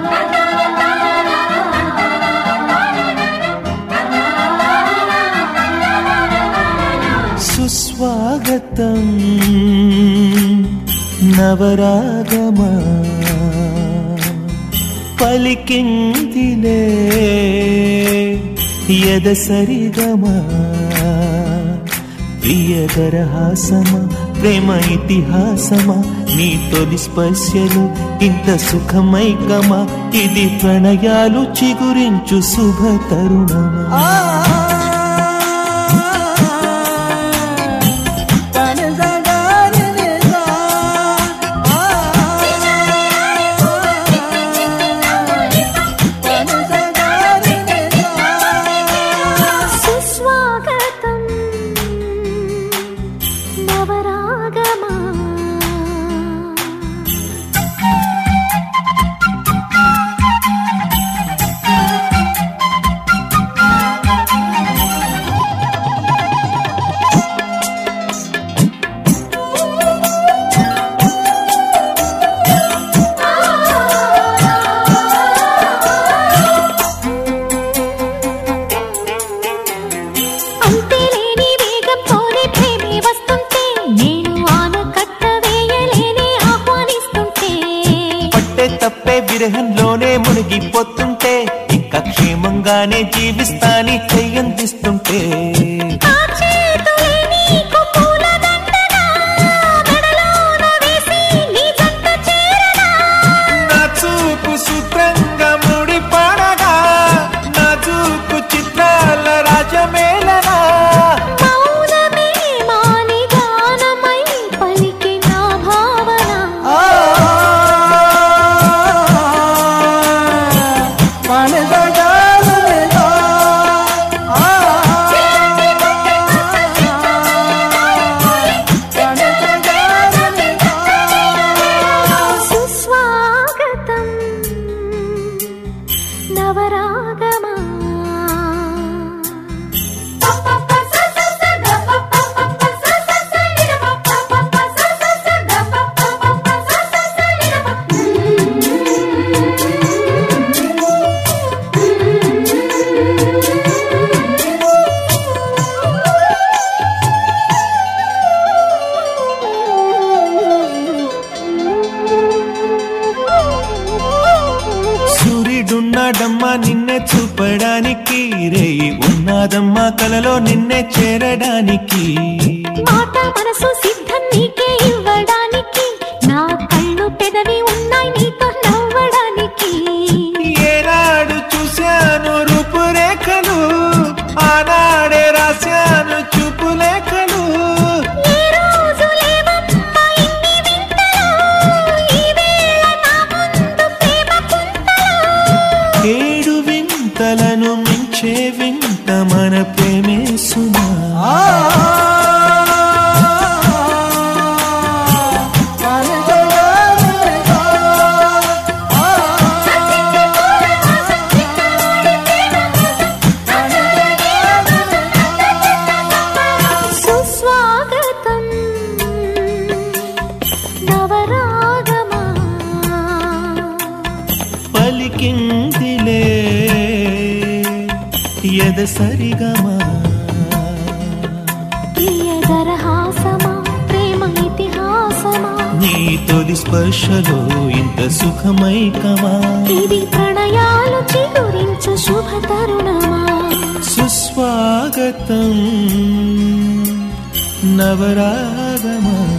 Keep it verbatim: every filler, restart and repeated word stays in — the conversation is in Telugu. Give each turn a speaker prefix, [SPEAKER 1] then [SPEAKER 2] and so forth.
[SPEAKER 1] సుస్వాగతం నవరాగమా పలికిందిలే ఎదసరిగమా ప్రియదరహాసమా ప్రేమ ఇతిహాసమా నీ తొలి స్పర్శలు ఇంత సుఖమైకమా ఇది ప్రణయాలు చిగురించు శుభ తరుణమా. విరహంలోనే మునిగిపోతుంటే ఇంకా క్షేమంగానే జీవిస్తాని చెయ్యందిస్తుంటే నా చూపు సూత్రంగా ముడి పడగా నా చూపు చిత్రాల రాజమేళనా ఉన్నాడమ్మా నిన్నే చూపడానికి రేయి ఉన్నాదమ్మా కలలో నిన్నే చేరడానికి
[SPEAKER 2] మాట మనసు సిద్ధం నీకే ఇవ్వడానికి నా కళ్ళు పెదవి ఉన్నాయి నీతో నవ్వడానికి
[SPEAKER 1] ఏనాడు చూశాను రూపురేఖలు ఆనాడే రాశాను చూపులేఖలు ఏడు వింతలను మించే వింత మన ప్రేమే సుమా.
[SPEAKER 2] సుస్వాగతం నవరాగమా
[SPEAKER 1] పలికిందిలే ఎదసరిగమా
[SPEAKER 2] ప్రియదరహాసమా ప్రేమ ఇతిహాసమా
[SPEAKER 1] నీ తొలి స్పర్శలో ఇంత సుఖమైకమా
[SPEAKER 2] ఇది ప్రణయాలు చిగురించు శుభ తరుణమా.
[SPEAKER 1] సుస్వాగతం నవరాగమా.